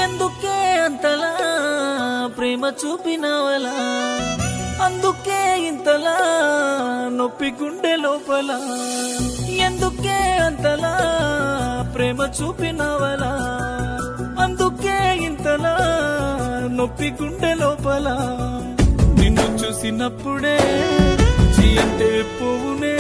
ఎందుకే అంతలా ప్రేమ చూపినవలా అందుకే ఇంతలా నొప్పి గుండె లోపల ఎందుకే అంతలా ప్రేమ చూపినవలా అందుకే ఇంతలా నొప్పి గుండె లోపల నిన్ను చూసినప్పుడే అంటే పువ్వునే